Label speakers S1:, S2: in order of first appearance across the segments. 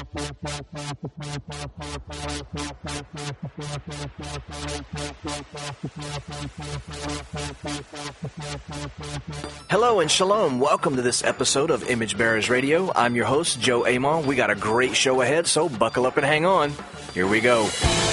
S1: Hello and shalom. Welcome to this episode of Image Bearers Radio. I'm your host, Joe Amon. We got a great show ahead, so buckle up and hang on. Here we go.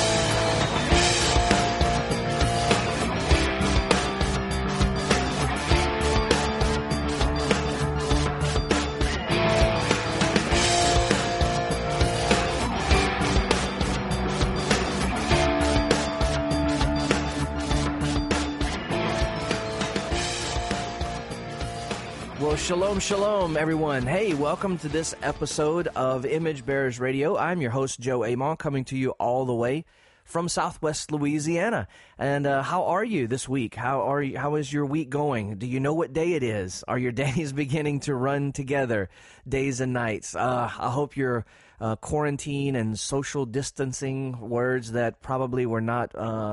S1: Shalom, shalom, everyone. Hey, welcome to this episode of Image Bearers Radio. I'm your host, Joe Amon, coming to you all the way from Southwest Louisiana. And how are you this week? How is your week going? Do you know what day it is? Are your days beginning to run together, days and nights? I hope your quarantine and social distancing words that probably were not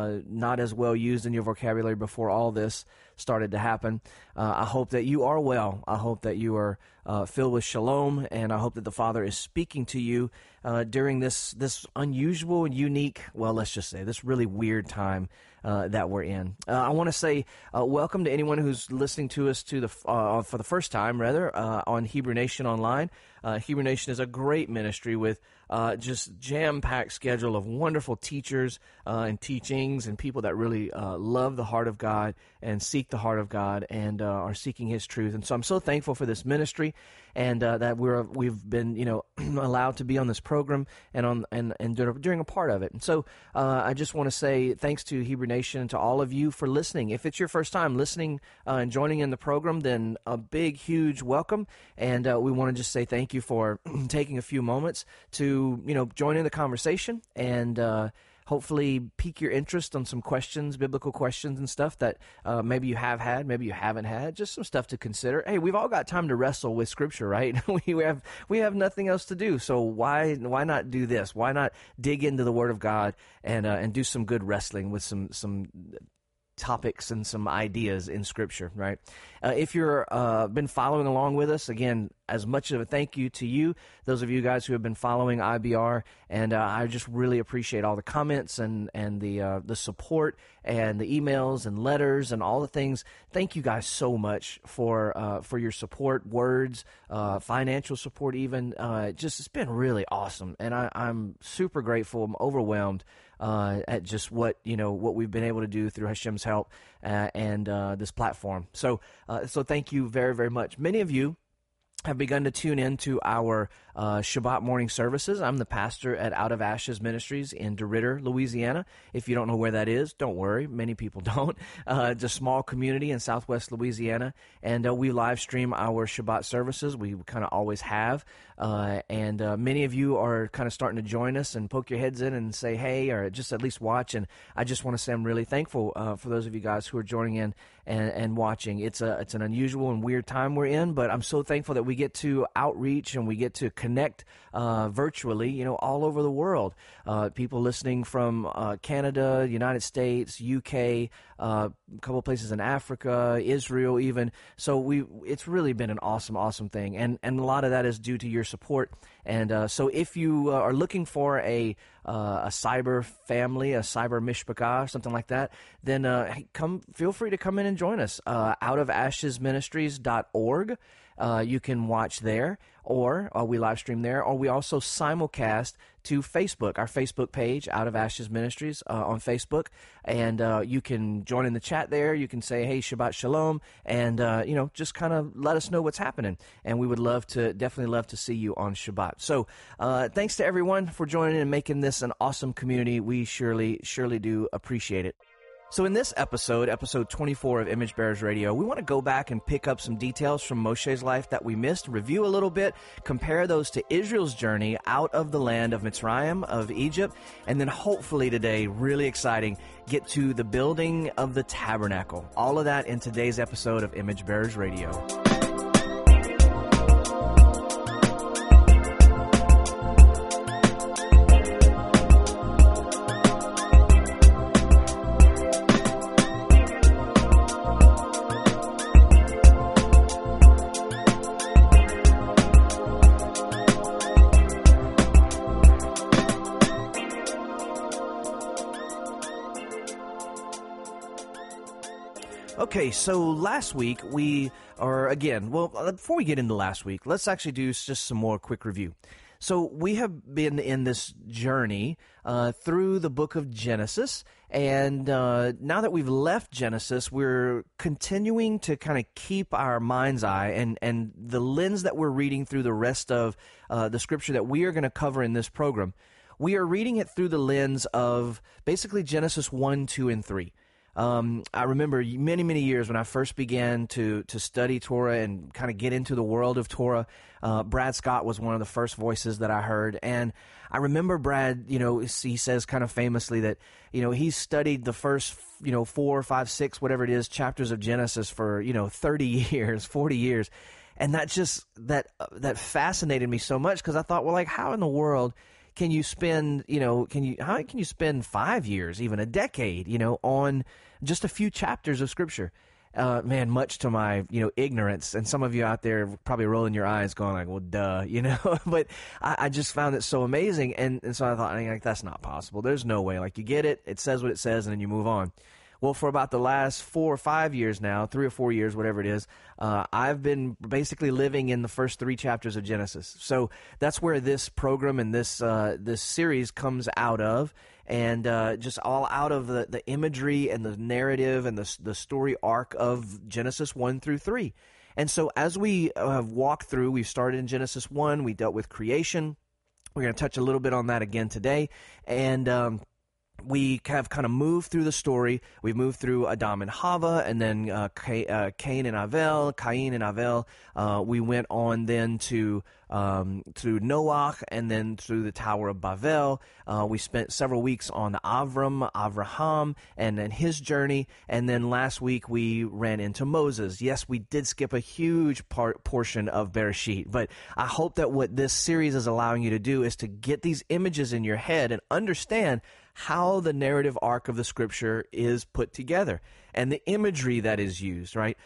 S1: as well used in your vocabulary before all this started to happen. I hope that you are well. I hope that you are filled with shalom, and I hope that the Father is speaking to you during this unusual and unique, well, let's just say, this really weird time that we're in. I want to say welcome to anyone who's listening to us for the first time, on Hebrew Nation Online. Hebrew Nation is a great ministry with just jam-packed schedule of wonderful teachers and teachings and people that really love the heart of God and seek the heart of God and are seeking His truth. And so I'm so thankful for this ministry and that we've been allowed to be on this program and during a part of it. And so I just want to say thanks to Hebrew Nation and to all of you for listening. If it's your first time listening and joining in the program, then a big, huge welcome. And we want to just say thank you for taking a few moments to join in the conversation and hopefully pique your interest on some questions, biblical questions and stuff that maybe you have had, maybe you haven't had, just some stuff to consider. Hey, we've all got time to wrestle with Scripture, right? we have nothing else to do, so why not do this? Why not dig into the Word of God and do some good wrestling with some topics and some ideas in Scripture, right? If you're been following along with us, again, as much of a thank you to you, those of you guys who have been following IBR, and I just really appreciate all the comments and the support and the emails and letters and all the things. Thank you guys so much for your support, words, financial support even. It's been really awesome, and I'm super grateful. I'm overwhelmed at just what we've been able to do through Hashem's help and this platform. So thank you very, very much. Many of you have begun to tune into our Shabbat morning services. I'm the pastor at Out of Ashes Ministries in DeRidder, Louisiana. If you don't know where that is, don't worry. Many people don't. It's a small community in Southwest Louisiana, and we live stream our Shabbat services. We kind of always have, and many of you are kind of starting to join us and poke your heads in and say hey, or just at least watch. And I just want to say I'm really thankful for those of you guys who are joining in and watching. It's an unusual and weird time we're in, but I'm so thankful that we get to outreach and we get to connect virtually, all over the world. People listening from Canada, United States, UK, a couple of places in Africa, Israel even. So it's really been an awesome, awesome thing. And a lot of that is due to your support. And so if you are looking for a cyber family, a cyber mishpachah, something like that, then feel free to come in and join us. outofashesministries.org. You can watch there, or we live stream there, or we also simulcast to Facebook, our Facebook page, Out of Ashes Ministries on Facebook, and you can join in the chat there. You can say, hey, Shabbat Shalom, and just kind of let us know what's happening, and we would definitely love to see you on Shabbat. So thanks to everyone for joining and making this an awesome community. We surely do appreciate it. So in this episode 24 of Image Bearers Radio, we want to go back and pick up some details from Moshe's life that we missed, review a little bit, compare those to Israel's journey out of the land of Mitzrayim, of Egypt, and then hopefully today, really exciting, get to the building of the tabernacle. All of that in today's episode of Image Bearers Radio. Okay, so last week before we get into last week, let's actually do just some more quick review. So we have been in this journey through the book of Genesis, and now that we've left Genesis, we're continuing to kind of keep our mind's eye and the lens that we're reading through the rest of the scripture that we are going to cover in this program. We are reading it through the lens of basically Genesis 1, 2, and 3. I remember many, many years when I first began to study Torah and kind of get into the world of Torah. Brad Scott was one of the first voices that I heard. And I remember Brad, he says kind of famously that, he studied the first, 4, 5, 6, whatever it is, chapters of Genesis for, 30 years, 40 years. And that fascinated me so much because I thought, well, like, how in the world can you spend, how can you spend 5 years, even a decade, on just a few chapters of Scripture? Much to my, ignorance, and some of you out there probably rolling your eyes going like, well, duh, but I just found it so amazing. And so I thought, like, that's not possible. There's no way. Like, you get it, it says what it says, and then you move on. Well, for about the last 4 or 5 years now, 3 or 4 years, whatever it is, I've been basically living in the first 3 chapters of Genesis. So that's where this program and this series comes out of, and just all out of the imagery and the narrative and the story arc of Genesis 1 through 3. And so as we have walked through, we've started in Genesis 1, we dealt with creation. We're going to touch a little bit on that again today, and we have kind of moved through the story. We've moved through Adam and Hava, and then Cain and Abel. We went on then to through Noah, and then through the Tower of Babel. We spent several weeks on Avraham, and then his journey. And then last week we ran into Moses. Yes, we did skip a huge portion of Bereshit, but I hope that what this series is allowing you to do is to get these images in your head and understand how the narrative arc of the scripture is put together and the imagery that is used, right?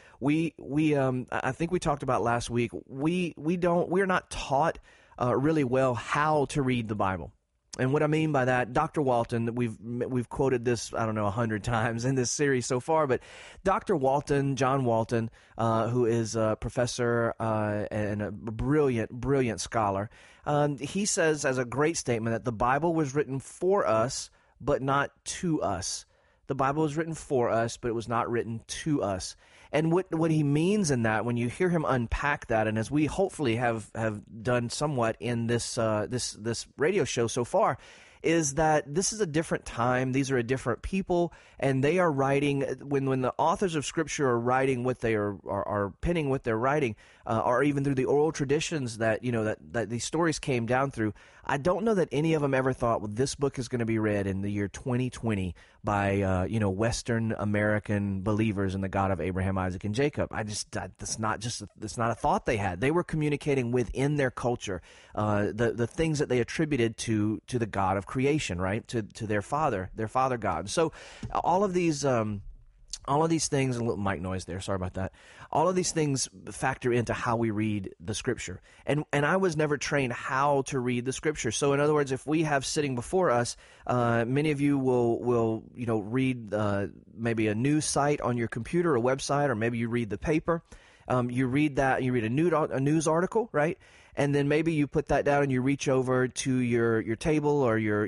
S1: I think we talked about last week, we're not taught really well how to read the Bible. And what I mean by that, Dr. Walton, we've quoted this, 100 times in this series so far, but Dr. Walton, John Walton, who is a professor and a brilliant scholar, he says as a great statement that the Bible was written for us, but not to us. The Bible was written for us, but it was not written to us. And what he means in that, when you hear him unpack that, and as we hopefully have done somewhat in this radio show so far, is that this is a different time. These are a different people, and they are writing, when the authors of Scripture are writing what they are penning what they're writing, or even through the oral traditions that these stories came down through. I don't know that any of them ever thought, well, this book is going to be read in the year 2020 by Western American believers in the God of Abraham, Isaac, and Jacob. That's not a thought they had. They were communicating within their culture, the things that they attributed to the God of creation, right? To their father God. So all of these things, a little mic noise there, sorry about that. All of these things factor into how we read the Scripture. And I was never trained how to read the Scripture. So in other words, if we have sitting before us, many of you will read maybe a news site on your computer, a website, or maybe you read the paper. You read that, you read a news article, right? And then maybe you put that down and you reach over to your table or your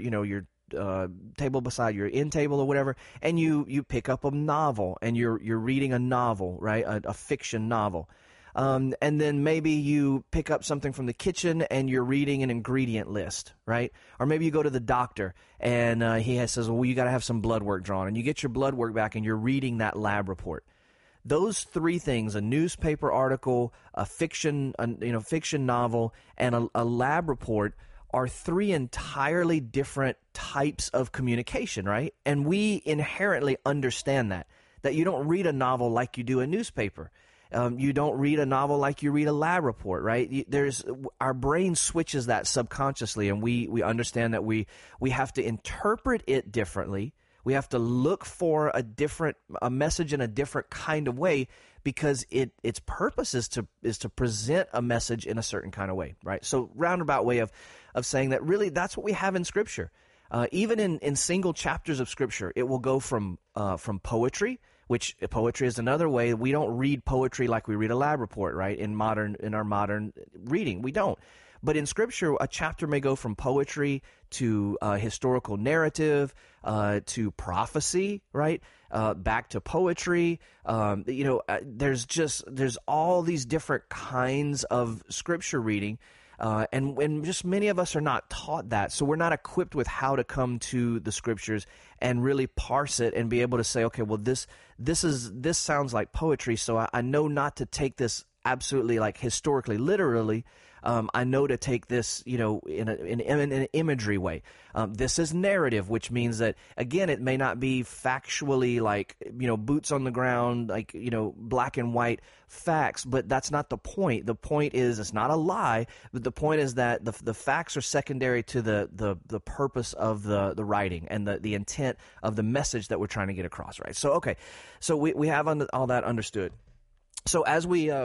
S1: table beside your end table or whatever, and you pick up a novel and you're reading a novel, right? A fiction novel. And then maybe you pick up something from the kitchen and you're reading an ingredient list, right? Or maybe you go to the doctor and says, well, you got to have some blood work drawn, and you get your blood work back and you're reading that lab report. Those 3 things, a newspaper article, a fiction novel, and a lab report, are 3 entirely different types of communication, right? And we inherently understand that you don't read a novel like you do a newspaper. You don't read a novel like you read a lab report, right? Our brain switches that subconsciously, and we understand that we have to interpret it differently. We have to look for a message in a different kind of way, because its purpose is to present a message in a certain kind of way, right? So roundabout way of saying that really that's what we have in Scripture. Even in single chapters of Scripture, it will go from poetry, which poetry is another way. We don't read poetry like we read a lab report, right? In our modern reading, we don't. But in Scripture, a chapter may go from poetry to historical narrative, to prophecy, right? Back to poetry. There's all these different kinds of Scripture reading. And just many of us are not taught that. So we're not equipped with how to come to the Scriptures and really parse it and be able to say, okay, well, this sounds like poetry. So I know not to take this absolutely like historically, literally. I know to take this, in an imagery way. This is narrative, which means that, again, it may not be factually like, boots on the ground, like, black and white facts, but that's not the point. The point is it's not a lie, but the point is that the facts are secondary to the purpose of the writing and the intent of the message that we're trying to get across, right? So, okay, so we have all that understood. So as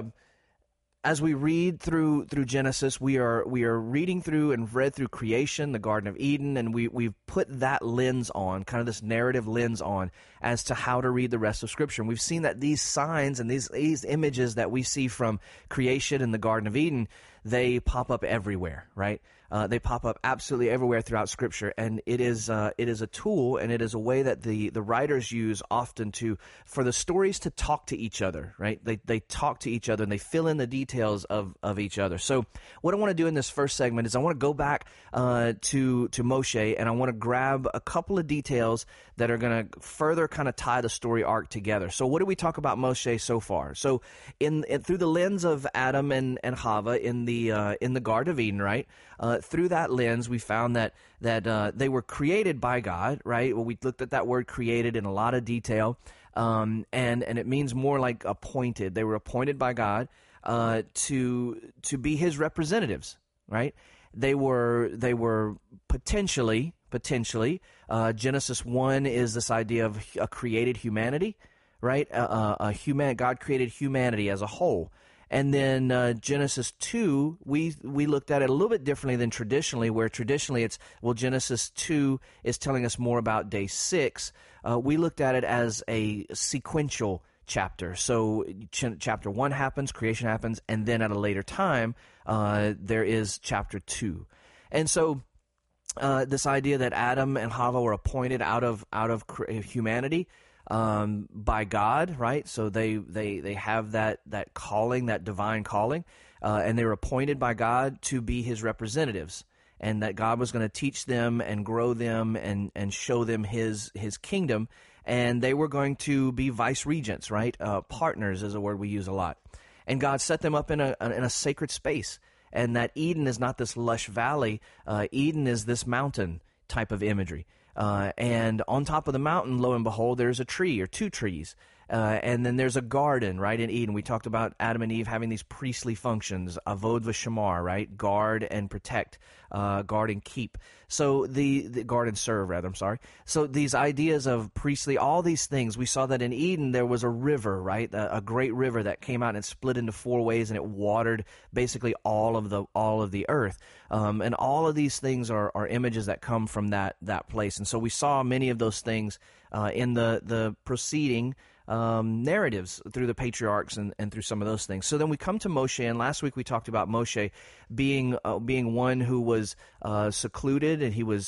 S1: we read through Genesis, we are reading through and read through creation, the Garden of Eden, and we've put that lens on, kind of this narrative lens on, as to how to read the rest of Scripture. And we've seen that these signs and these images that we see from creation in the Garden of Eden, they pop up everywhere, right? They pop up absolutely everywhere throughout Scripture, and it is a tool, and it is a way that the writers use often for the stories to talk to each other, right? They talk to each other and they fill in the details of each other. So what I want to do in this first segment is I want to go back to Moshe, and I want to grab a couple of details that are going to further kind of tie the story arc together. So what did we talk about Moshe so far? So through the lens of Adam and Chava in the Garden of Eden, right? Through that lens, we found that they were created by God, right? Well, we looked at that word created in a lot of detail, and it means more like appointed. They were appointed by God to be His representatives, right? They were potentially. Genesis 1 is this idea of a created humanity, right? God created humanity as a whole. And then Genesis 2, we looked at it a little bit differently than traditionally, where traditionally Genesis 2 is telling us more about day 6. We looked at it as a sequential chapter. So chapter 1 happens, creation happens, and then at a later time, there is chapter 2. And so this idea that Adam and Chava were appointed out of humanity by God, right? So they have that calling, that divine calling, and they were appointed by God to be His representatives, and that God was going to teach them and grow them and show them His kingdom, and they were going to be vice regents, right? Partners is a word we use a lot, and God set them up in a sacred space, and that Eden is not this lush valley. Eden is this mountain type of imagery. And on top of the mountain, lo and behold, there's a tree or two trees. And then there's a garden, right, in Eden. We talked about Adam and Eve having these priestly functions, avod v'shamar, right, guard and protect, guard and keep. So the guard and serve, rather, I'm sorry. So these ideas of priestly, all these things, we saw that in Eden there was a river, right, a great river that came out and split into 4 ways, and it watered basically all of the earth. And all of these things are images that come from that place. And so we saw many of those things in the preceding narratives through the patriarchs and through some of those things. So then we come to Moshe, and last week we talked about Moshe being one who was secluded, and he was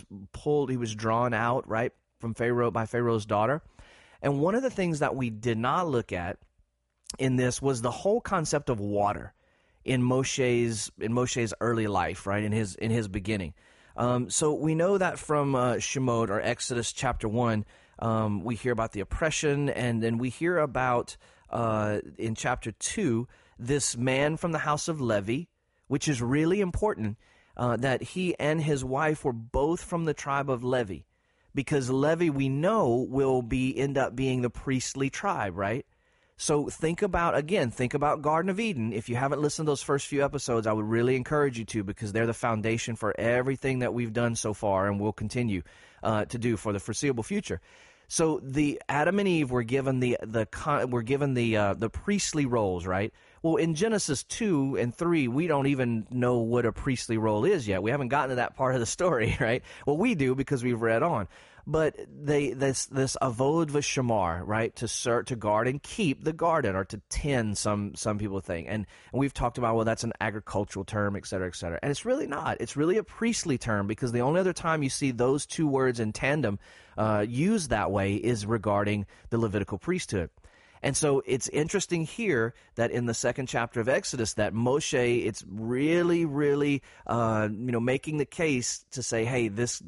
S1: drawn out, right, from Pharaoh by Pharaoh's daughter. And one of the things that we did not look at in this was the whole concept of water in Moshe's early life, right, in his beginning. So we know that from Shemot, or Exodus chapter 1, we hear about the oppression, and then we hear about, in chapter 2, this man from the house of Levi, which is really important, that he and his wife were both from the tribe of Levi, because Levi, we know, will end up being the priestly tribe, right? So think about Garden of Eden. If you haven't listened to those first few episodes, I would really encourage you to, because they're the foundation for everything that we've done so far and will continue to do for the foreseeable future. So the Adam and Eve were given the priestly roles, right? Well, in Genesis 2 and 3, we don't even know what a priestly role is yet. We haven't gotten to that part of the story, right? Well, we do because we've read on. But this avod v'shamar, right, to guard and keep the garden, or to tend, some people think. And we've talked about, well, that's an agricultural term, et cetera, et cetera. And it's really not. It's really a priestly term, because the only other time you see those two words in tandem used that way is regarding the Levitical priesthood. And so it's interesting here that in the second chapter of Exodus that Moshe, it's really, really, making the case to say, hey,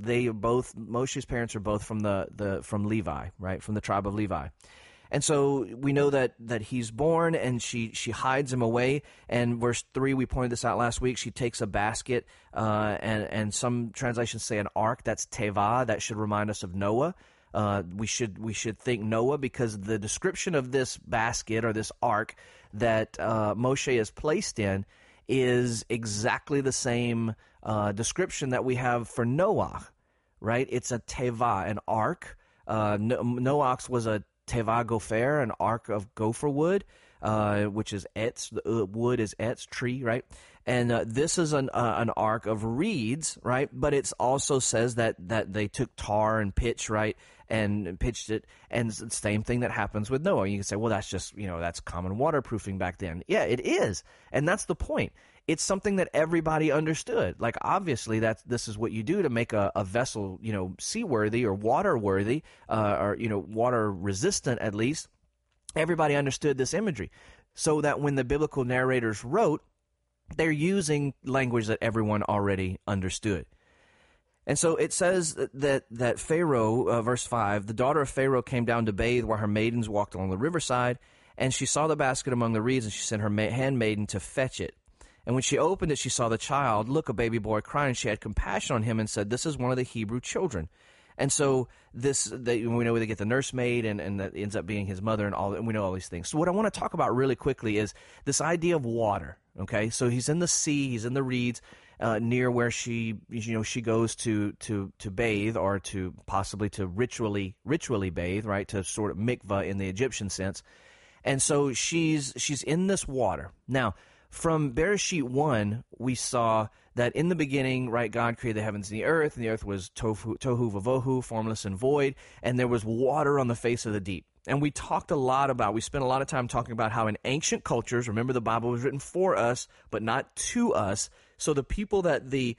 S1: Moshe's parents are both from Levi, right, from the tribe of Levi. And so we know that he's born, and she hides him away. And verse 3, we pointed this out last week. She takes a basket, and some translations say an ark. That's teva. That should remind us of Noah. We should think Noah, because the description of this basket or this ark that Moshe is placed in is exactly the same description that we have for Noah, right? It's a teva, an ark. Noach's was a teva gopher, an ark of gopher wood, which is etz. Wood is etz, tree, right? And this is an ark of reeds, right? But it also says that they took tar and pitch, right, and pitched it. And it's the same thing that happens with Noah. You can say, well, that's just, that's common waterproofing back then. Yeah, it is. And that's the point. It's something that everybody understood. Like, obviously, this is what you do to make a vessel, seaworthy or water-worthy, or water-resistant at least. Everybody understood this imagery. So that when the biblical narrators wrote, they're using language that everyone already understood. And so it says that Pharaoh, verse 5, the daughter of Pharaoh came down to bathe while her maidens walked along the riverside, and she saw the basket among the reeds, and she sent her handmaiden to fetch it. And when she opened it, she saw the child, a baby boy crying, and she had compassion on him and said, this is one of the Hebrew children. And so we know they get the nursemaid, and that ends up being his mother, and we know all these things. So what I want to talk about really quickly is this idea of water. Okay, so he's in the sea, he's in the reeds, near where she goes to bathe, or to possibly to ritually bathe, right, to sort of mikvah in the Egyptian sense. And so she's in this water. Now, from Bereshit 1, we saw that in the beginning, right, God created the heavens and the earth was tohu vavohu, formless and void, and there was water on the face of the deep. And we spent a lot of time talking about how in ancient cultures, remember, the Bible was written for us, but not to us. So the people that the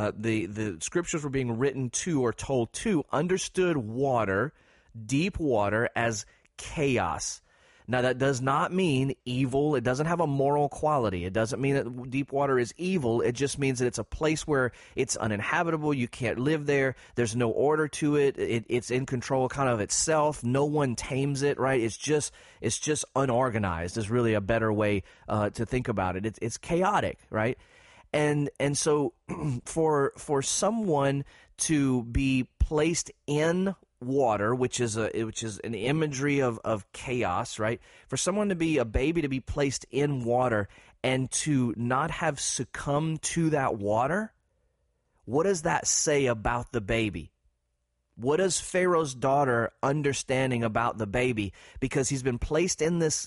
S1: scriptures were being written to or told to understood water, deep water, as chaos. Now, that does not mean evil. It doesn't have a moral quality. It doesn't mean that deep water is evil. It just means that it's a place where it's uninhabitable. You can't live there. There's no order to it. It's in control kind of itself. No one tames it, right? It's just unorganized is really a better way to think about it. It's chaotic, right? And so for someone to be placed in water, which is an imagery of chaos, right? For someone to be a baby, to be placed in water and to not have succumbed to that water, what does that say about the baby? What is Pharaoh's daughter understanding about the baby? Because he's been placed in this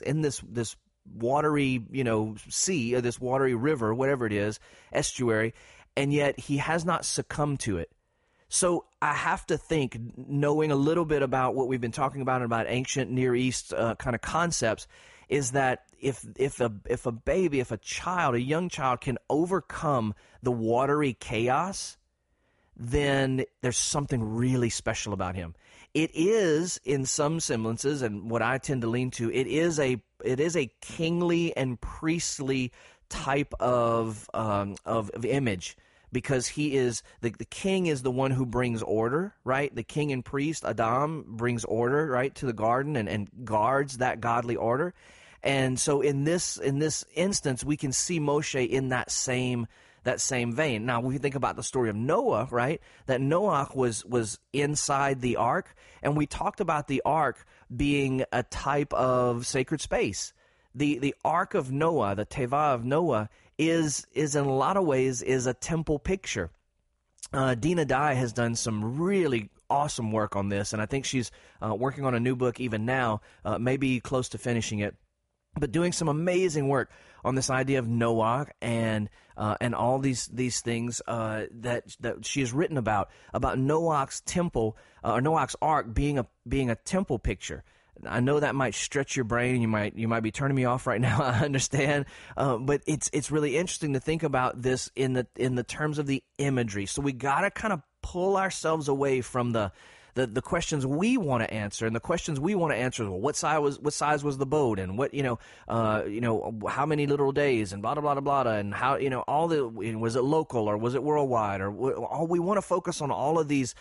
S1: watery, sea, or this watery river, whatever it is, estuary, and yet he has not succumbed to it. So I have to think, knowing a little bit about what we've been talking about ancient Near East kind of concepts, is that if a baby, if a child, a young child can overcome the watery chaos, then there's something really special about him. It is, in some semblances, and what I tend to lean to, it is a kingly and priestly type of image. Because he is the king is the one who brings order, right? The king and priest, Adam, brings order, right, to the garden and guards that godly order. And so in this instance, we can see Moshe in that same vein. Now, we think about the story of Noah, right? That Noah was inside the ark, and we talked about the ark being a type of sacred space. The ark of Noah, the teva of Noah, is in a lot of ways is a temple picture. Dina Dye has done some really awesome work on this, and I think she's working on a new book even now, maybe close to finishing it. but doing some amazing work on this idea of Noah and all these things that she has written about Noah's temple or Noah's ark being a temple picture. I know that might stretch your brain. You might be turning me off right now. I understand, but it's really interesting to think about this in the terms of the imagery. So we got to kind of pull ourselves away from the questions we want to answer, and the questions we want to answer is, well, what size was the boat, and what how many literal days, and blah blah blah blah blah, and how was it local or was it worldwide, or all we want to focus on all of these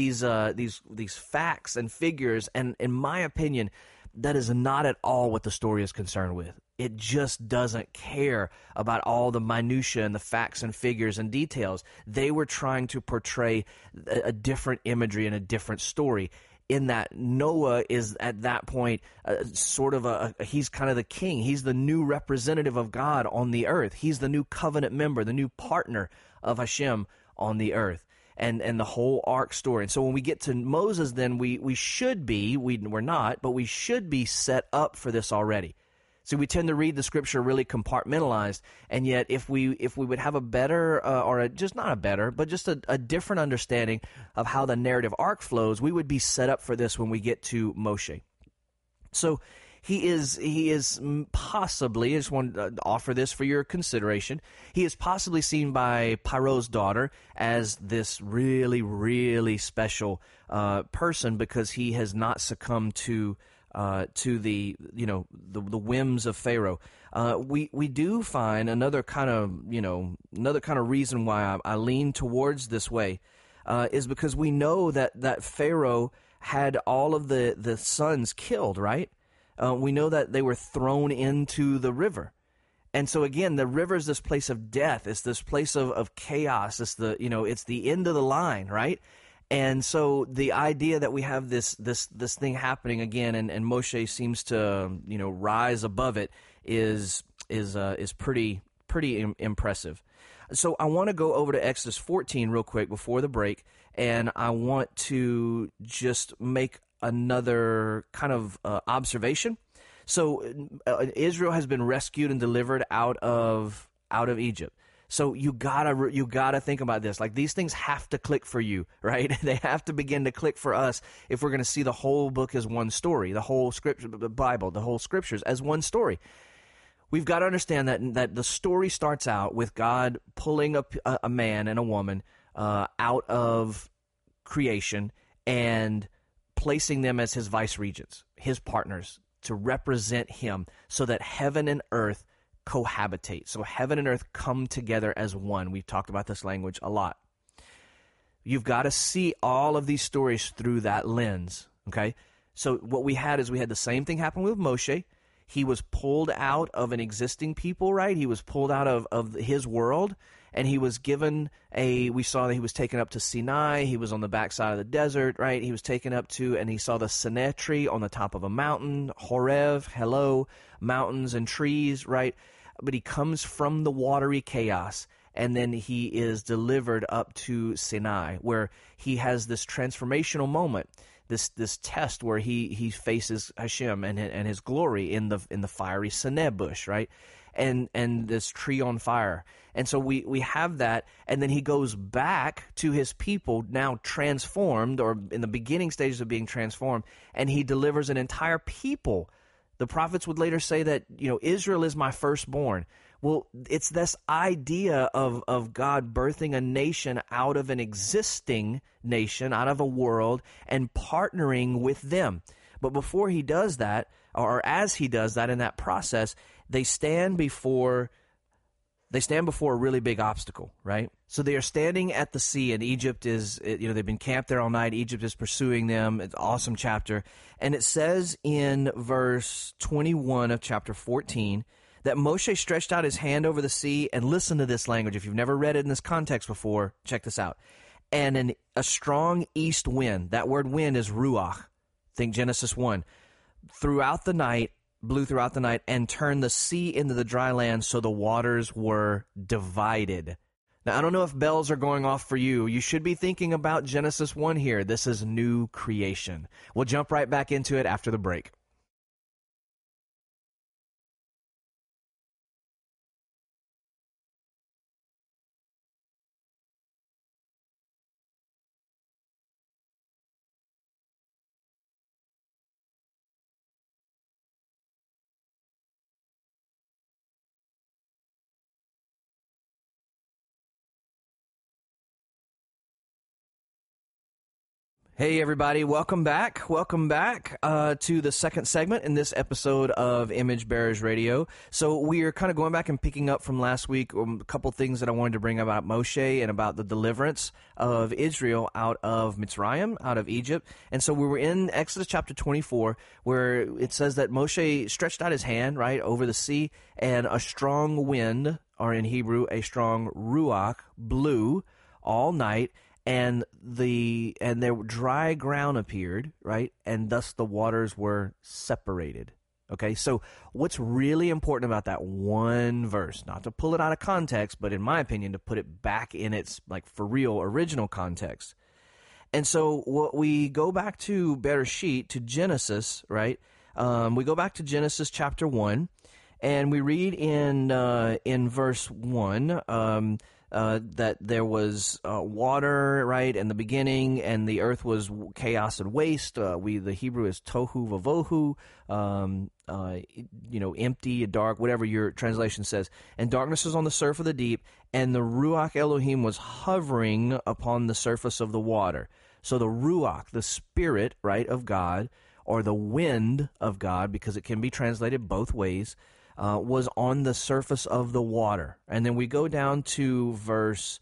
S1: facts and figures, and in my opinion, that is not at all what the story is concerned with. It just doesn't care about all the minutia and the facts and figures and details. They were trying to portray a different imagery and a different story, in that Noah is at that point he's kind of the king. He's the new representative of God on the earth. He's the new covenant member, the new partner of Hashem on the earth. And the whole ark story. And so when we get to Moses, then we should be, we're not, but we should be set up for this already. So we tend to read the scripture really compartmentalized, and yet if we would have a better, just not a better, but just a different understanding of how the narrative arc flows, we would be set up for this when we get to Moshe. So he is possibly, I just want to offer this for your consideration, he is possibly seen by Paro's daughter as this really, really special person, because he has not succumbed to the whims of Pharaoh. We do find another kind of reason why I lean towards this way is because we know that Pharaoh had all of the sons killed, right? We know that they were thrown into the river. And so again, the river is this place of death. It's this place of chaos. It's the end of the line, right? And so the idea that we have this thing happening again, and Moshe seems to rise above it is pretty impressive. So I want to go over to Exodus 14 real quick before the break, and I want to just make another kind of observation. So Israel has been rescued and delivered out of Egypt. So you gotta think about this. Like, these things have to click for you, right? They have to begin to click for us if we're going to see the whole book as one story, the whole scripture, the Bible, the whole scriptures as one story. We've got to understand that the story starts out with God pulling a man and a woman out of creation and placing them as his vice regents, his partners, to represent him, so that heaven and earth cohabitate. So heaven and earth come together as one. We've talked about this language a lot. You've got to see all of these stories through that lens, okay? So what we had the same thing happen with Moshe. He was pulled out of an existing people, right? He was pulled out of his world, and he was given we saw that he was taken up to Sinai. He was on the backside of the desert, right? He was taken up to, and he saw the Sinai tree on the top of a mountain, Horeb, mountains and trees, right? But he comes from the watery chaos, and then he is delivered up to Sinai, where he has this transformational moment, this test where he faces Hashem and his glory in the fiery Sinai bush, right? And this tree on fire. And so we have that, and then he goes back to his people, now transformed, or in the beginning stages of being transformed, and he delivers an entire people. The prophets would later say that, Israel is my firstborn. Well, it's this idea of God birthing a nation out of an existing nation, out of a world, and partnering with them. But before he does that, or as he does that in that process, they stand before a really big obstacle, right? So they are standing at the sea, and Egypt is, they've been camped there all night. Egypt is pursuing them. It's an awesome chapter. And it says in verse 21 of chapter 14 that Moshe stretched out his hand over the sea, and listen to this language. If you've never read it in this context before, check this out. And a strong east wind, that word wind is ruach. Think Genesis 1. Blew throughout the night and turned the sea into the dry land, so the waters were divided. Now, I don't know if bells are going off for you. You should be thinking about Genesis 1 here. This is new creation. We'll jump right back into it after the break. Hey, everybody. Welcome back. Welcome back to the second segment in this episode of Image Bearers Radio. So we are kind of going back and picking up from last week a couple things that I wanted to bring about Moshe and about the deliverance of Israel out of Mitzrayim, out of Egypt. And so we were in Exodus chapter 24, where it says that Moshe stretched out his hand, right, over the sea, and a strong wind, or in Hebrew, a strong ruach, blew all night. And there dry ground appeared, right? And thus the waters were separated. Okay, so what's really important about that one verse, not to pull it out of context, but in my opinion, to put it back in its, like, for real original context. And so what we go back to Bereshit, to Genesis, right? We go back to Genesis chapter 1, and we read in verse 1, that there was water, right, in the beginning, and the earth was chaos and waste. The Hebrew is tohu vavohu, empty, dark, whatever your translation says. And darkness was on the surface of the deep, and the Ruach Elohim was hovering upon the surface of the water. So the Ruach, the Spirit, right, of God, or the wind of God, because it can be translated both ways, was on the surface of the water. And then we go down to verse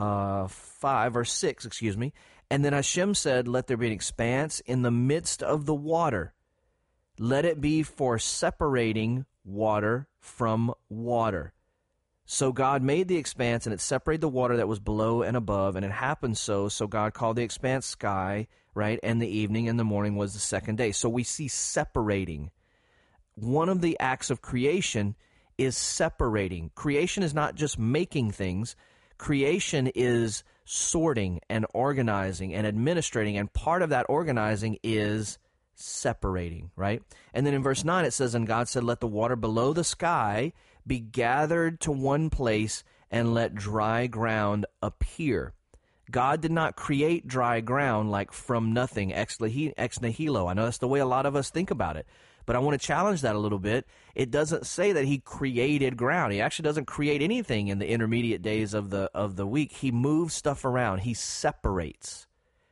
S1: 6, And then Hashem said, let there be an expanse in the midst of the water. Let it be for separating water from water. So God made the expanse, and it separated the water that was below and above, and it happened so. So God called the expanse sky, right? And the evening and the morning was the second day. So we see separating. One of the acts of creation is separating. Creation is not just making things. Creation is sorting and organizing and administrating, and part of that organizing is separating, right? And then in verse 9 it says, and God said, let the water below the sky be gathered to one place, and let dry ground appear. God did not create dry ground like from nothing, ex nihilo. I know that's the way a lot of us think about it. But I want to challenge that a little bit. It doesn't say that he created ground. He actually doesn't create anything in the intermediate days of the week. He moves stuff around. He separates.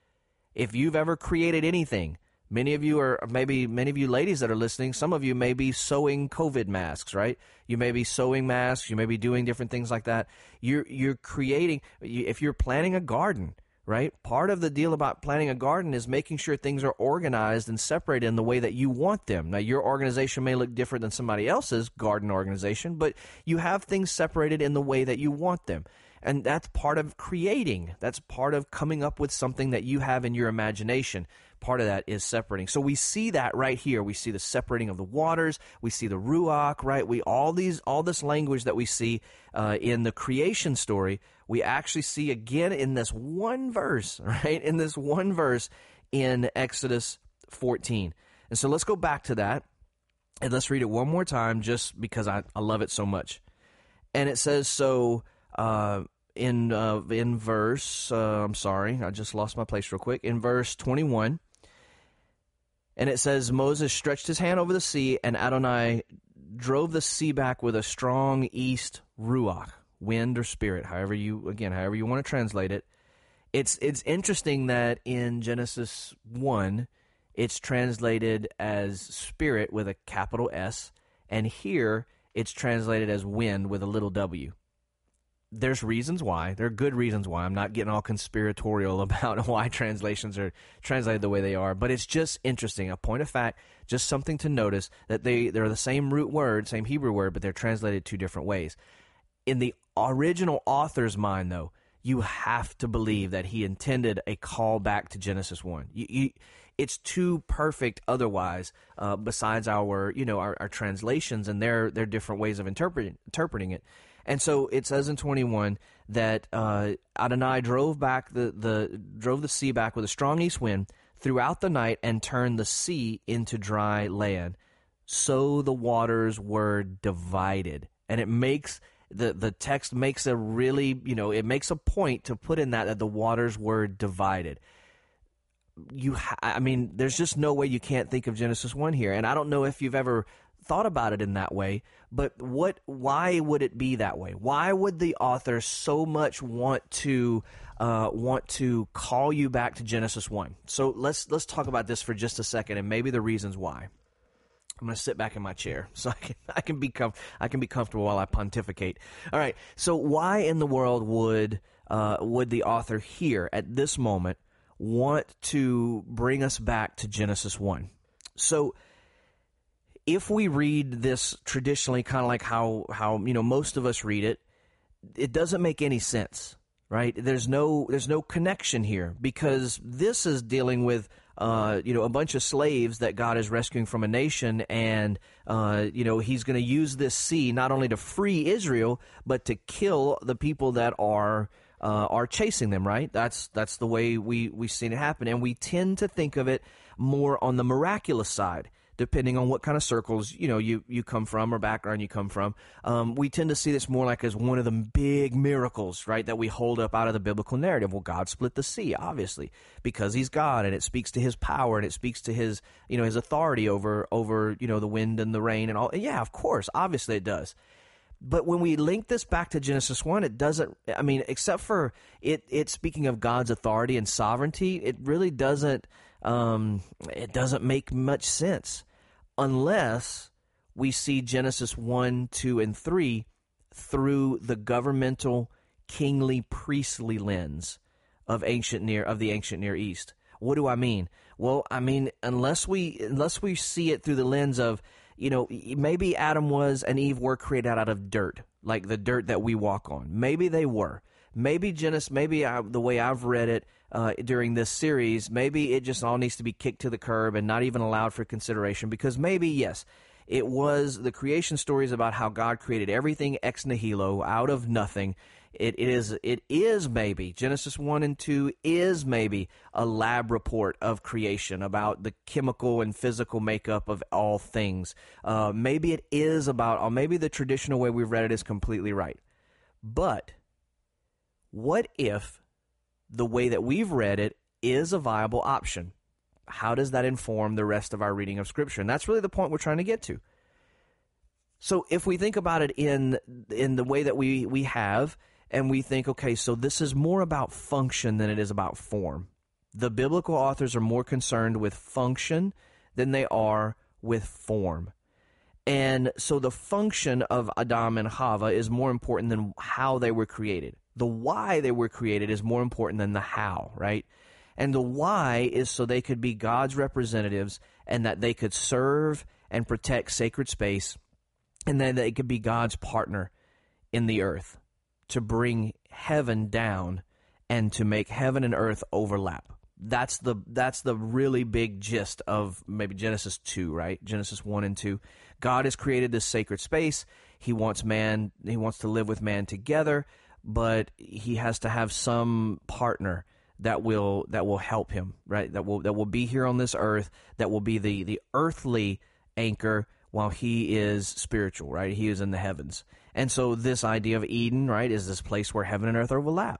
S1: If you've ever created anything, many of you ladies that are listening, some of you may be sewing COVID masks, right? You may be sewing masks. You may be doing different things like that. You're creating. If you're planting a garden, right? Part of the deal about planting a garden is making sure things are organized and separated in the way that you want them. Now, your organization may look different than somebody else's garden organization, but you have things separated in the way that you want them. And that's part of creating. That's part of coming up with something that you have in your imagination. Part of that is separating. So we see that right here. We see the separating of the waters. We see the Ruach, right? All this language that we see in the creation story, we actually see again in this one verse, right? In this one verse in Exodus 14. And so let's go back to that, and let's read it one more time just because I love it so much. And it says, so in verse, I'm sorry, I just lost my place real quick. In verse 21, and it says, Moses stretched his hand over the sea, and Adonai drove the sea back with a strong east ruach, wind or spirit, however you want to translate it. It's interesting that in Genesis 1, it's translated as spirit with a capital S, and here it's translated as wind with a little w. There's reasons why. There are good reasons why. I'm not getting all conspiratorial about why translations are translated the way they are, but it's just interesting. A point of fact, just something to notice, that they're the same root word, same Hebrew word, but they're translated two different ways. In the original author's mind, though, you have to believe that he intended a call back to Genesis 1. It's too perfect otherwise, besides our translations and their different ways of interpreting it. And so it says in 21 that Adonai drove the sea back with a strong east wind throughout the night and turned the sea into dry land. So the waters were divided. And it makes the text makes a really, it makes a point to put in that the waters were divided. There's just no way you can't think of Genesis 1 here. And I don't know if you've ever thought about it in that way, but why would it be that way? Why would the author so much want to want to call you back to Genesis 1. So let's talk about this for just a second, and maybe the reasons why. I'm going to sit back in my chair so I can be comfortable while I pontificate. All right. So why in the world would the author here at this moment want to bring us back to Genesis 1? So if we read this traditionally, kind of like how most of us read it, it doesn't make any sense, right? There's no connection here, because this is dealing with a bunch of slaves that God is rescuing from a nation, and he's going to use this sea not only to free Israel but to kill the people that are chasing them. Right? That's the way we've seen it happen, and we tend to think of it more on the miraculous side. Depending on what kind of circles you come from or background you come from, we tend to see this more like as one of the big miracles, right, that we hold up out of the biblical narrative. Well, God split the sea, obviously, because He's God, and it speaks to His power, and it speaks to His His authority over the wind and the rain and all. Yeah, of course, obviously it does. But when we link this back to Genesis 1, it doesn't, except for it speaking of God's authority and sovereignty, it really doesn't. It doesn't make much sense unless we see Genesis 1, 2, and 3 through the governmental, kingly, priestly lens of the ancient Near East. What do I mean? Well, unless we see it through the lens of, maybe Adam and Eve were created out of dirt, like the dirt that we walk on. Maybe they were. Maybe the way I've read it during this series, maybe it just all needs to be kicked to the curb and not even allowed for consideration, because maybe, yes, it was the creation stories about how God created everything ex nihilo, out of nothing. It is maybe, Genesis 1 and 2 is maybe a lab report of creation about the chemical and physical makeup of all things. Maybe it is about, or maybe the traditional way we've read it is completely right. But what if the way that we've read it is a viable option? How does that inform the rest of our reading of Scripture? And that's really the point we're trying to get to. So if we think about it in the way that we have, and we think, okay, so this is more about function than it is about form. The biblical authors are more concerned with function than they are with form. And so the function of Adam and Chava is more important than how they were created. The why they were created is more important than the how, right? And the why is so they could be God's representatives, and that they could serve and protect sacred space, and then they could be God's partner in the earth to bring heaven down and to make heaven and earth overlap. That's the really big gist of maybe Genesis 2, right? Genesis 1 and 2. God has created this sacred space. He wants to live with man together, but he has to have some partner that will help him, right? That will be here on this earth, that will be the earthly anchor while he is spiritual, right? He is in the heavens. And so this idea of Eden, right, is this place where heaven and earth overlap.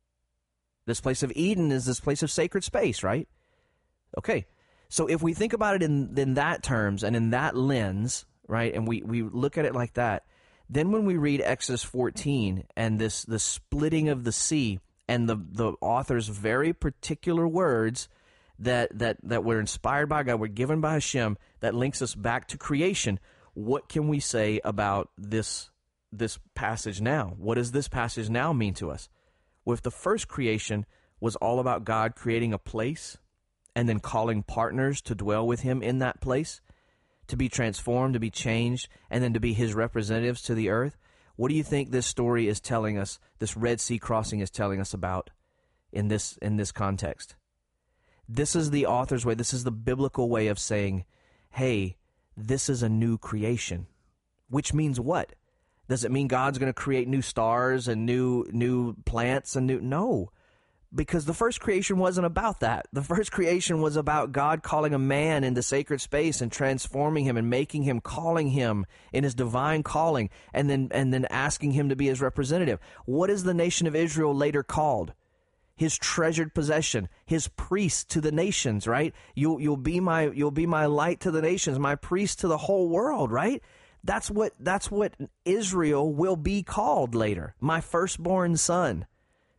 S1: This place of Eden is this place of sacred space, right? Okay. So if we think about it in that terms and in that lens, right, and we look at it like that, then when we read Exodus 14 and the splitting of the sea and the author's very particular words that were inspired by God, were given by Hashem, that links us back to creation, what can we say about this passage now? What does this passage now mean to us? Well, if the first creation was all about God creating a place and then calling partners to dwell with him in that place, to be transformed, to be changed, and then to be his representatives to the earth, what do you think this story is telling us, this Red Sea crossing is telling us about in this context? This is the author's way, this is the biblical way of saying, hey, this is a new creation. Which means what? Does it mean God's going to create new stars and new plants and No, because the first creation wasn't about that. The first creation was about God calling a man into sacred space and transforming him and making him, calling him in his divine calling, and then asking him to be his representative. What is the nation of Israel later called? His treasured possession, his priest to the nations, right? You'll be my light to the nations, my priest to the whole world, right? That's what Israel will be called later. My firstborn son,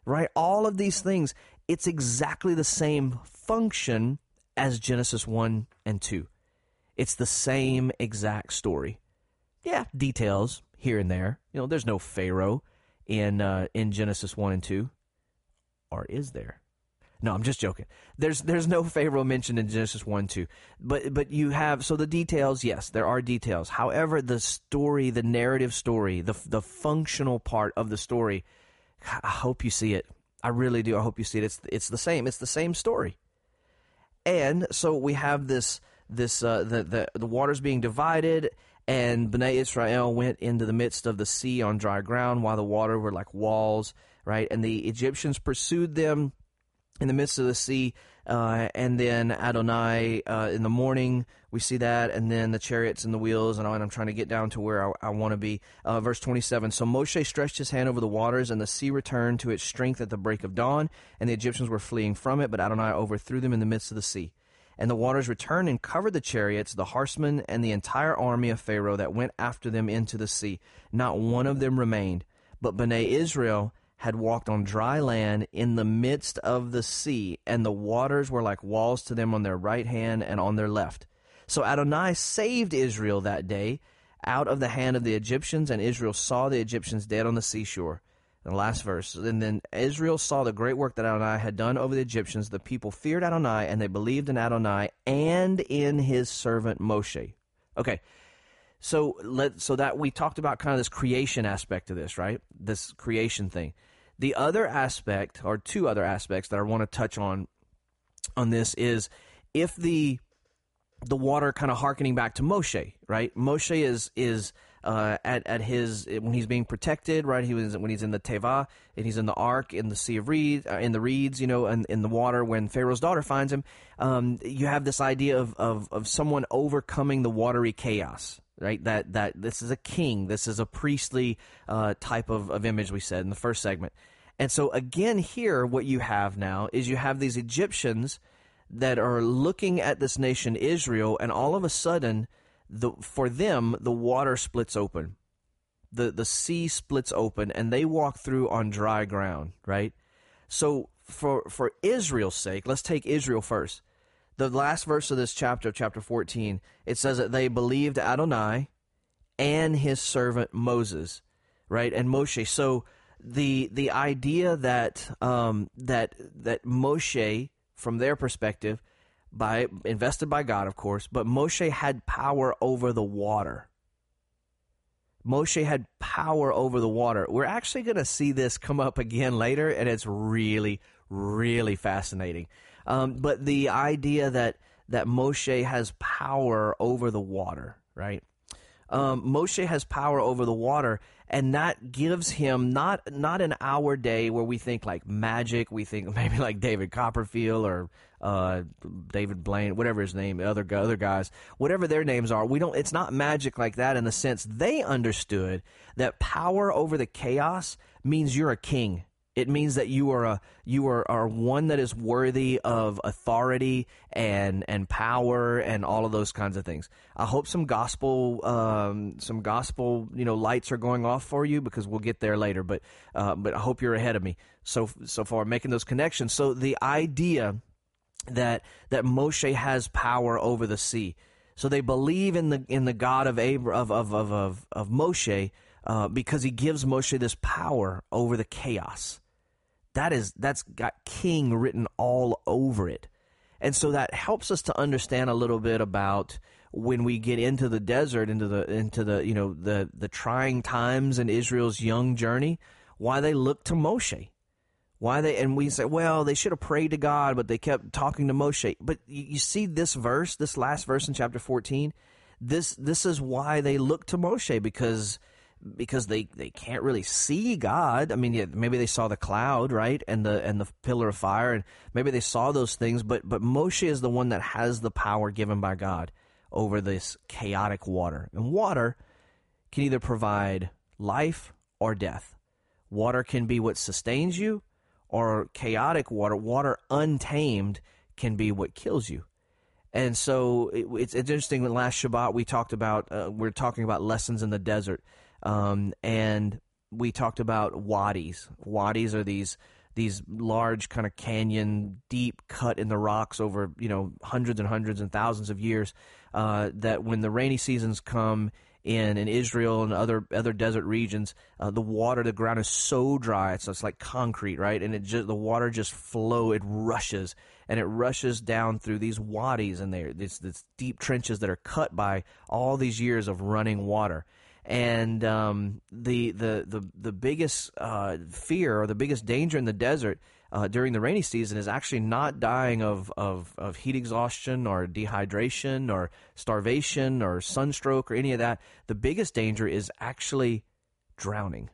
S1: right? All of these things, it's exactly the same function as Genesis 1 and 2. It's the same exact story. Yeah, details here and there. You know, there's no Pharaoh in Genesis 1 and 2. Or is there? No, I'm just joking. There's no Pharaoh mentioned in Genesis 1, 2. But you have, so the details, yes, there are details. However, the story, the narrative story, the functional part of the story, I hope you see it. I really do. I hope you see it. It's the same. It's the same story. And so we have the waters being divided, and Bnei Israel went into the midst of the sea on dry ground while the water were like walls, right? And the Egyptians pursued them in the midst of the sea, and then Adonai, in the morning, we see that, and then the chariots and the wheels, and I'm trying to get down to where I want to be. Verse 27, so Moshe stretched his hand over the waters, and the sea returned to its strength at the break of dawn, and the Egyptians were fleeing from it, but Adonai overthrew them in the midst of the sea. And the waters returned and covered the chariots, the horsemen, and the entire army of Pharaoh that went after them into the sea. Not one of them remained, but Bnei Israel had walked on dry land in the midst of the sea, and the waters were like walls to them on their right hand and on their left. So Adonai saved Israel that day out of the hand of the Egyptians, and Israel saw the Egyptians dead on the seashore. The last verse. And then Israel saw the great work that Adonai had done over the Egyptians. The people feared Adonai, and they believed in Adonai and in his servant Moshe. Okay. So that we talked about kind of this creation aspect of this, right? This creation thing. The other aspect, or two other aspects that I want to touch on this, is if the water kind of hearkening back to Moshe, right? Moshe is at his, when he's being protected, right? When he's in the Teva, and he's in the ark, in the sea of reeds, in the reeds, and in the water. When Pharaoh's daughter finds him, you have this idea of someone overcoming the watery chaos. Right, that this is a king, this is a priestly type of image we said in the first segment. And so again here, what you have now is you have these Egyptians that are looking at this nation Israel, and all of a sudden, for them, the water splits open. The sea splits open, and they walk through on dry ground, right? So for Israel's sake, let's take Israel first. The last verse of this chapter, chapter 14, it says that they believed Adonai and his servant Moses, right? And Moshe. So the idea that that Moshe, from their perspective, invested by God, of course, but Moshe had power over the water. Moshe had power over the water. We're actually going to see this come up again later, and it's really, really fascinating. But the idea that Moshe has power over the water, right? Moshe has power over the water, and that gives him not in our day where we think like magic, we think maybe like David Copperfield or David Blaine, whatever his name, other guys, whatever their names are. It's not magic like that in the sense they understood that power over the chaos means you're a king. It means that you are one that is worthy of authority and power and all of those kinds of things. I hope some gospel lights are going off for you, because we'll get there later. But I hope you're ahead of me so far making those connections. So the idea that Moshe has power over the sea. So they believe in the God of Moshe because he gives Moshe this power over the chaos. That's got king written all over it. And so that helps us to understand a little bit about when we get into the desert, into the trying times in Israel's young journey, why they look to Moshe. And we say, well, they should have prayed to God, but they kept talking to Moshe. But you see this last verse in chapter 14, this is why they look to Moshe, because they can't really see God. I mean, yeah, maybe they saw the cloud, right, and the pillar of fire, and maybe they saw those things, but Moshe is the one that has the power given by God over this chaotic water. And water can either provide life or death. Water can be what sustains you, or chaotic water untamed, can be what kills you. And so it's interesting. Last Shabbat we talked about we're talking about lessons in the desert. And we talked about wadis. Wadis are these these large kind of canyon, deep cut in the rocks over, hundreds and hundreds and thousands of years, that when the rainy seasons come in Israel and other desert regions, the ground is so dry, it's like concrete, right? And the water just it rushes, and it rushes down through these wadis, and this deep trenches that are cut by all these years of running water. And the biggest fear or the biggest danger in the desert during the rainy season is actually not dying of heat exhaustion or dehydration or starvation or sunstroke or any of that. The biggest danger is actually drowning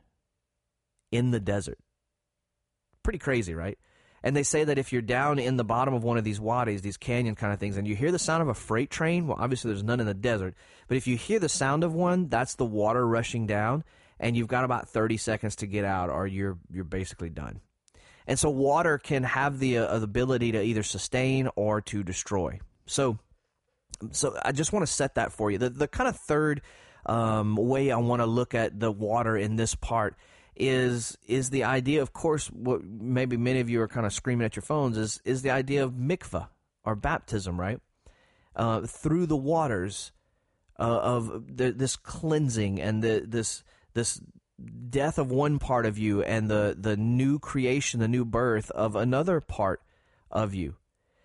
S1: in the desert. Pretty crazy, right? And they say that if you're down in the bottom of one of these wadis, these canyon kind of things, and you hear the sound of a freight train, well, obviously there's none in the desert, but if you hear the sound of one, that's the water rushing down, and you've got about 30 seconds to get out, or you're basically done. And so water can have the ability to either sustain or to destroy. So I just want to set that for you. The kind of third way I want to look at the water in this part is the idea, of course, what maybe many of you are kind of screaming at your phones, is the idea of mikvah, or baptism, right? Through the waters of this cleansing and this death of one part of you and the new creation, the new birth of another part of you.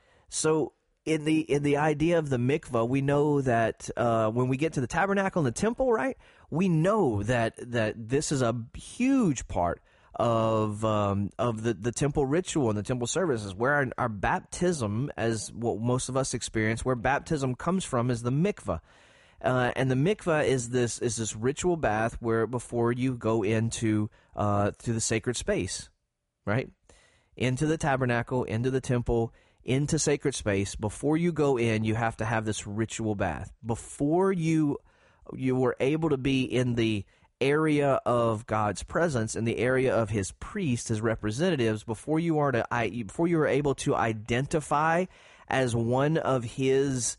S1: So in the idea of the mikvah, we know that when we get to the tabernacle and the temple, right, we know that this is a huge part of the temple ritual and the temple services, where our baptism, as what most of us experience, where baptism comes from, is the mikvah. And the mikvah is this ritual bath where before you go into to the sacred space, right? Into the tabernacle, into the temple, into sacred space. Before you go in, you have to have this ritual bath. Before you were able to be in the area of God's presence, in the area of His priests, His representatives, before you are able to identify as one of His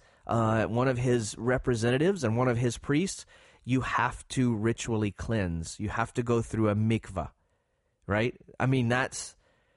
S1: representatives and one of His priests, you have to ritually cleanse. You have to go through a mikvah, right? I mean, that's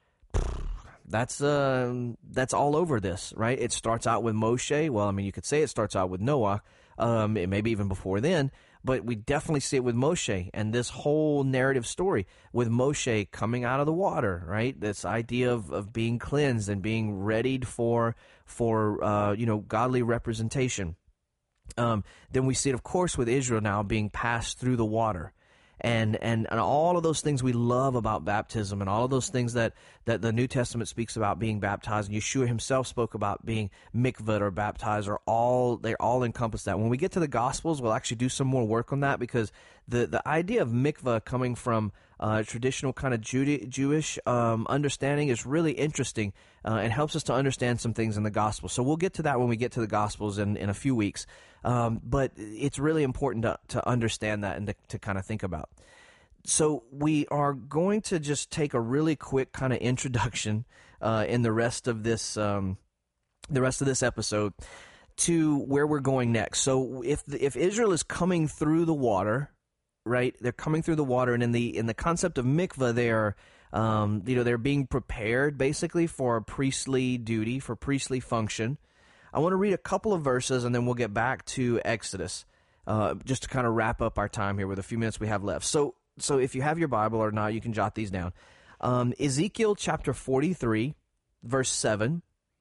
S1: all over this, right? It starts out with Moshe. Well, I mean, you could say it starts out with Noah, maybe even before then, but we definitely see it with Moshe and this whole narrative story with Moshe coming out of the water, right? This idea of being cleansed and being readied for godly representation. Then we see it, of course, with Israel now being passed through the water. And all of those things we love about baptism, and all of those things that the New Testament speaks about being baptized, and Yeshua himself spoke about being mikvah or baptized, they're all encompass that. When we get to the Gospels, we'll actually do some more work on that, because the idea of mikvah coming from traditional kind of Jewish understanding is really interesting and helps us to understand some things in the Gospel. So we'll get to that when we get to the Gospels in a few weeks. But it's really important to understand that and to kind of think about. So we are going to just take a really quick kind of introduction in the rest of this episode to where we're going next. So if Israel is coming through the water, right? They're coming through the water, and in the concept of mikvah, they're being prepared basically for a priestly duty, for priestly function. I want to read a couple of verses, and then we'll get back to Exodus, just to kind of wrap up our time here with a few minutes we have left. So if you have your Bible or not, you can jot these down. Ezekiel chapter 43, verse 7.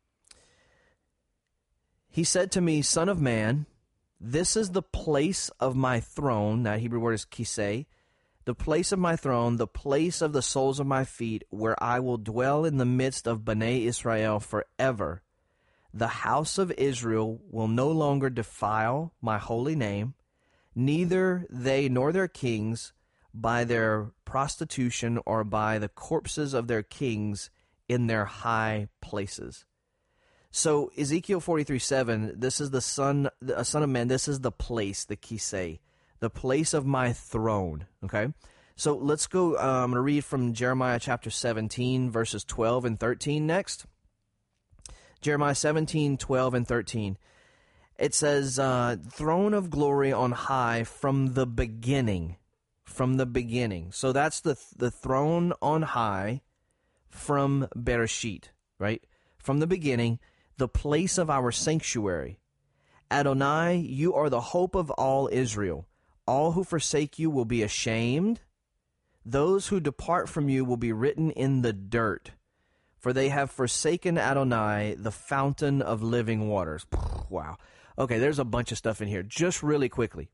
S1: He said to me, "Son of man, this is the place of my throne." That Hebrew word is kisei. "The place of my throne, the place of the soles of my feet, where I will dwell in the midst of Bnei Israel forever. The house of Israel will no longer defile my holy name, neither they nor their kings by their prostitution or by the corpses of their kings in their high places." So Ezekiel 43:7, this is the son of man, this is the place, the kisei, the place of my throne, okay? So let's go, I'm going to read from Jeremiah chapter 17, verses 12 and 13 next. Jeremiah 17, 12 and 13. It says, "Throne of glory on high from the beginning." From the beginning. So that's the throne on high from Bereshit, right? From the beginning, the place of our sanctuary. Adonai, you are the hope of all Israel. All who forsake you will be ashamed. Those who depart from you will be written in the dirt, for they have forsaken Adonai, the fountain of living waters. Wow. Okay, there's a bunch of stuff in here. Just really quickly.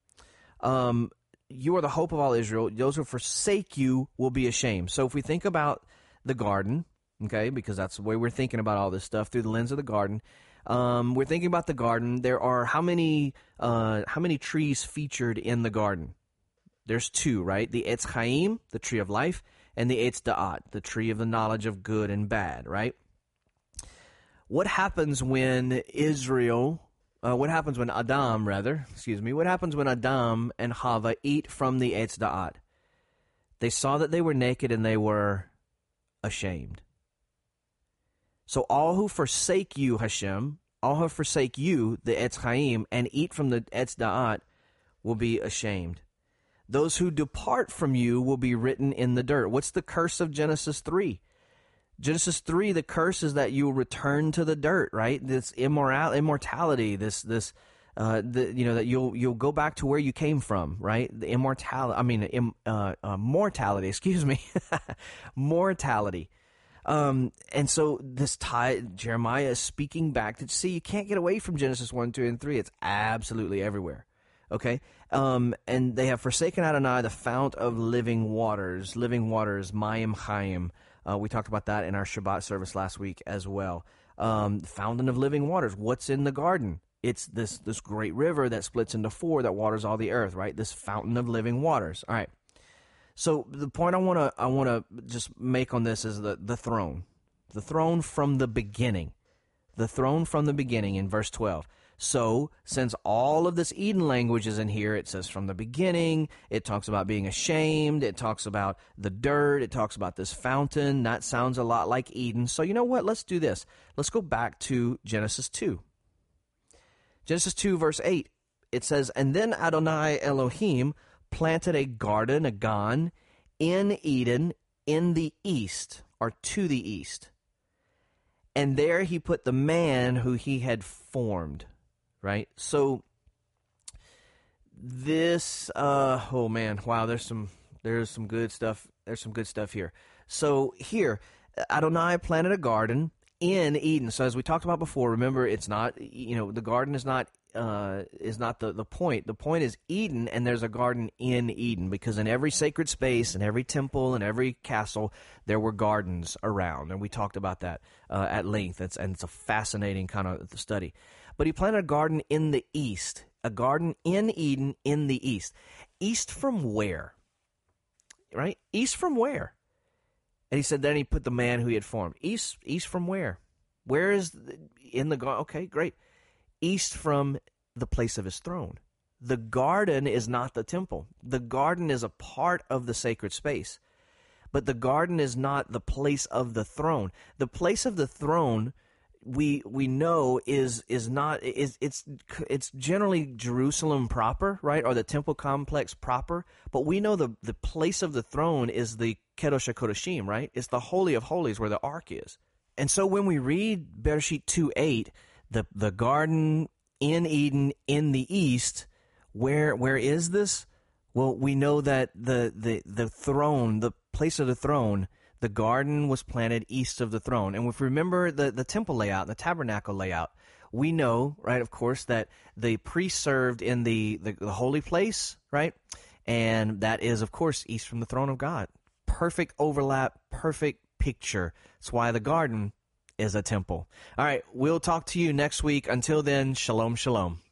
S1: You are the hope of all Israel. Those who forsake you will be ashamed. So if we think about the garden, okay, because that's the way we're thinking about all this stuff through the lens of the garden. We're thinking about the garden. There are how many trees featured in the garden? There's two, right? The Etz Chaim, the tree of life, and the Etz Da'at, the tree of the knowledge of good and bad, right? What happens when what happens when Adam and Chava eat from the Etz Da'at? They saw that they were naked and they were ashamed. So all who forsake you, Hashem, all who forsake you, the Etz Chaim, and eat from the Etz Da'at will be ashamed. Those who depart from you will be written in the dirt. What's the curse of Genesis 3? Genesis 3, the curse is that you will return to the dirt, right? This immortality, that you'll go back to where you came from, right? The mortality, excuse me, mortality. And so Jeremiah is speaking back to see you can't get away from Genesis 1, 2, and 3. It's absolutely everywhere. Okay? And they have forsaken Adonai, the fount of living waters, Mayim Chaim. We talked about that in our Shabbat service last week as well. Fountain of living waters. What's in the garden? It's this great river that splits into four that waters all the earth, right? This fountain of living waters. All right. So the point I want to just make on this is the throne. The throne from the beginning. The throne from the beginning in verse 12. So, since all of this Eden language is in here, it says from the beginning, it talks about being ashamed, it talks about the dirt, it talks about this fountain. That sounds a lot like Eden. So, you know what? Let's do this. Let's go back to Genesis 2. Genesis 2, verse 8. It says, "And then Adonai Elohim planted a garden, a gan, in Eden in the east," or to the east. "And there he put the man who he had formed." Right? So this oh man, wow, there's some good stuff. There's some good stuff here. So here, Adonai planted a garden in Eden. So as we talked about before, remember it's not, the garden is not the point. The point is Eden, and there's a garden in Eden, because in every sacred space, in every temple, in every castle, there were gardens around, and we talked about that at length. It's a fascinating kind of study. But he planted a garden in the east, a garden in Eden in the east. East from where? Right? East from where? And he said, then he put the man who he had formed. East from where? Where is in the garden? Okay, great. East from the place of his throne. The garden is not the temple. The garden is a part of the sacred space. But the garden is not the place of the throne. The place of the throne, we know it's generally Jerusalem proper, right, or the temple complex proper. But we know the place of the throne is the Kedosh HaKodashim, right? It's the Holy of Holies where the Ark is. And so when we read Bereshit 2:8, the garden in Eden in the east, where is this? Well, we know that the throne, the place of the throne, the garden was planted east of the throne. And if we remember the temple layout, the tabernacle layout, we know, right, of course, that the priest served in the holy place, right? And that is, of course, east from the throne of God. Perfect overlap, perfect picture. That's why the garden is a temple. All right, we'll talk to you next week. Until then, shalom, shalom.